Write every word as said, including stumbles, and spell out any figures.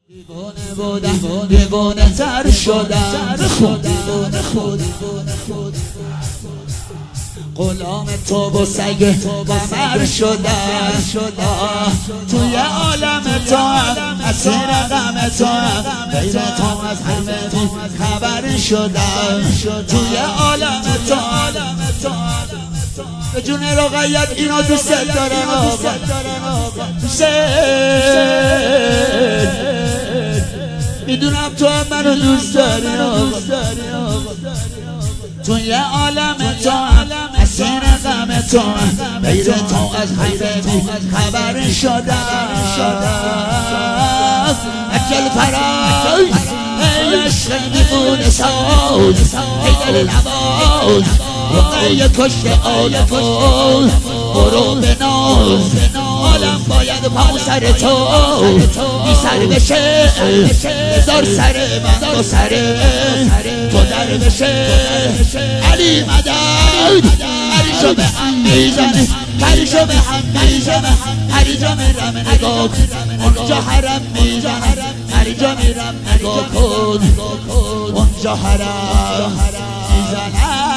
دیوانه بودم دیوانه تر شدم خود دیوانه خود غلام تو و سگ قمر شدم توی عالم تو هم اسیر غم تو هم غیر تو از همه خبر شدم توی عالم تو به جون رقیت اینا دوست دارن آقا دوست میدونم تو هم منو دوست داری آقا توی عالم تو هم اسیر غم تو هم غیر تو از همه خبر شدم اجل فراز ای عشق میمونه ساز ای دل نواز رقیه کشت آلفون برو به ناز عالم باید پا سر تو بی سر بشه بذار سر من با سر تو در بشه علی مدد علیشو به هم میزنه علیشو به هم میزنه علی جا میرم نگاه کن اونجا حرم میزنه علی جا میرم نگاه کن اونجا حرم میزنه